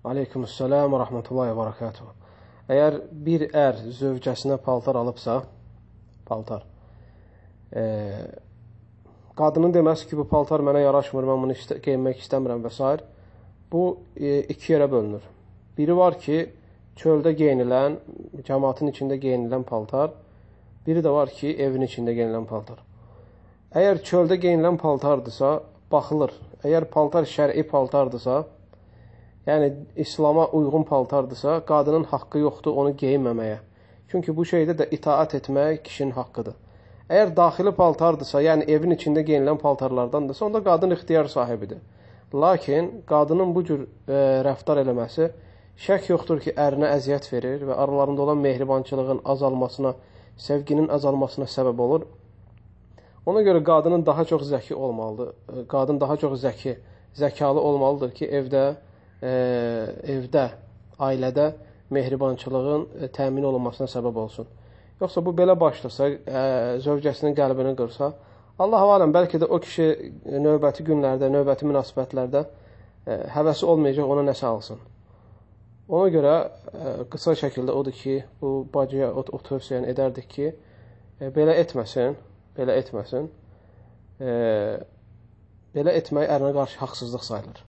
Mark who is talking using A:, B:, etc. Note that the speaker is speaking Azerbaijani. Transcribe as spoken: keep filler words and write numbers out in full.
A: Aleykümselam və rəhmətullahi və barakatuhu. Əgər bir ər zövcəsinə paltar alıbsa, paltar, e, qadının deməsi ki, bu paltar mənə yaraşmır, mən bunu istə geyinmək istəmirəm və s. Bu e, iki yerə bölünür. Biri var ki, çöldə geyinilən, cəmaatın içində geyinilən paltar, biri də var ki, evin içində geyinilən paltar. Əgər çöldə geyinilən paltardırsa, baxılır. Əgər paltar şər'i paltardırsa, yəni İslama uyğun paltardırsa, qadının haqqı yoxdur onu geyinməməyə. Çünki bu şeydə də itaat etmək kişinin haqqıdır. Əgər daxili paltardırsa, yəni evin içində geyinilən paltarlardandırsa, onda qadın ixtiyar sahibidir. Lakin qadının bu cür e, rəftar eləməsi şək yoxdur ki, ərinə əziyyət verir və aralarında olan mehribançılığın azalmasına, sevginin azalmasına səbəb olur. Ona görə qadının daha çox zəki olmalıdır. Qadın daha çox zəki, zəkalı olmalıdır ki, evdə e, evdə, ailədə mehribançılığın e, təmin olunmasına səbəb olsun. Yoxsa bu belə başlasa, e, zövcəsinin qəlbini qırsa, Allah-u aləm, bəlkə də o kişi növbəti günlərdə, növbəti münasibətlərdə e, həvəsi olmayacaq, ona nəsə alsın. Ona görə e, qısa şəkildə odur ki, bu bacıya o, o tövsiyəni edərdik ki, e, belə etməsin, belə etməsin. E, belə etmək ərinə qarşı haqsızlıq sayılır.